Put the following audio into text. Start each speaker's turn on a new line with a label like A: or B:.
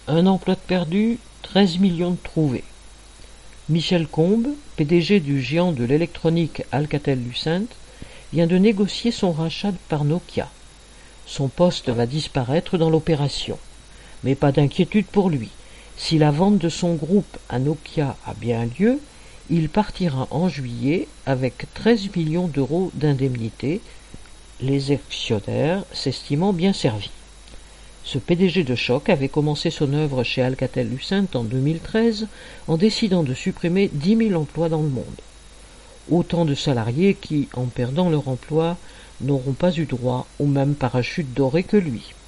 A: Un emploi de perdu, 13 millions de trouvés. Michel Combes, PDG du géant de l'électronique Alcatel-Lucent, vient de négocier son rachat par Nokia. Son poste va disparaître dans l'opération. Mais pas d'inquiétude pour lui. Si la vente de son groupe à Nokia a bien lieu, il partira en juillet avec 13 millions d'euros d'indemnité, les actionnaires s'estimant bien servis. Ce PDG de choc avait commencé son œuvre chez Alcatel-Lucent en 2013 en décidant de supprimer 10 000 emplois dans le monde. Autant de salariés qui, en perdant leur emploi, n'auront pas eu droit au même parachute doré que lui.